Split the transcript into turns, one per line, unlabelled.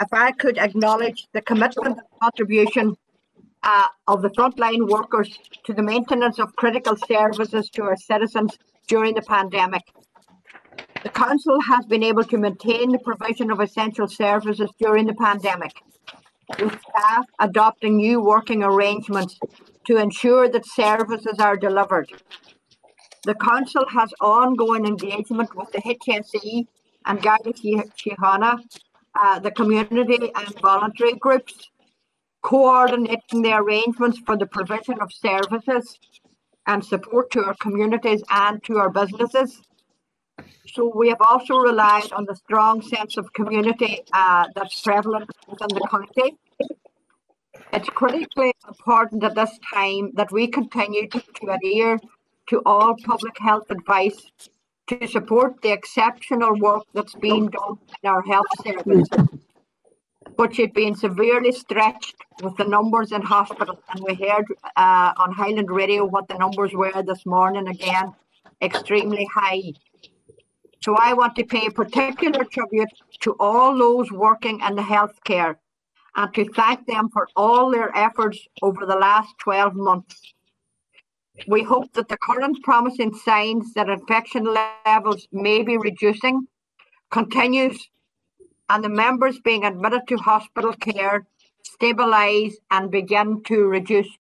if I could acknowledge the commitment and contribution of the frontline workers to the maintenance of critical services to our citizens during the pandemic. The Council has been able to maintain the provision of essential services during the pandemic, with staff adopting new working arrangements to ensure that services are delivered. The Council has ongoing engagement with the HSE and Garda Síochána, the community and voluntary groups, coordinating the arrangements for the provision of services and support to our communities and to our businesses. So we have also relied on the strong sense of community that's prevalent within the county. It's critically important at this time that we continue to adhere to all public health advice to support the exceptional work that's being done in our health service, which had been severely stretched with the numbers in hospital. And we heard on Highland Radio what the numbers were this morning, again, extremely high. So I want to pay particular tribute to all those working in the healthcare and to thank them for all their efforts over the last 12 months. We hope that the current promising signs that infection levels may be reducing continues, and the members being admitted to hospital care stabilise and begin to reduce